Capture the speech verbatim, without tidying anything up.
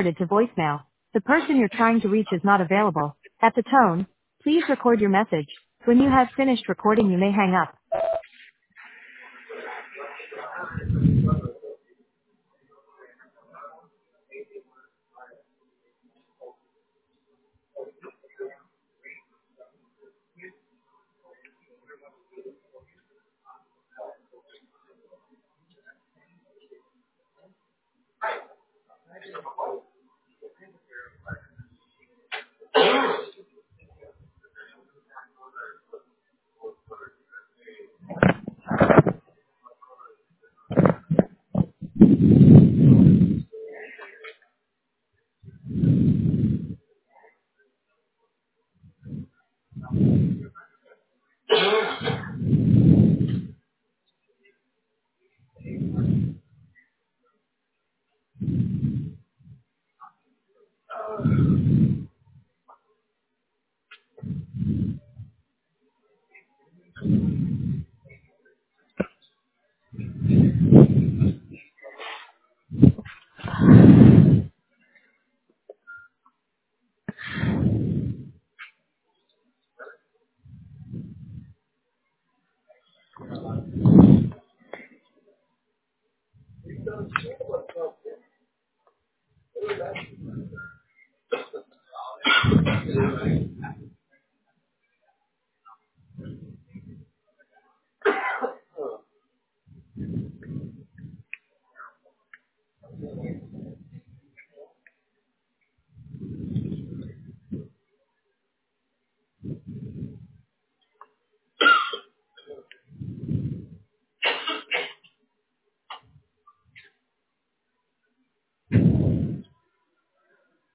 forwarded to voicemail. The person you're trying to reach is not available. At the tone, please record your message. When you have finished recording, you may hang up.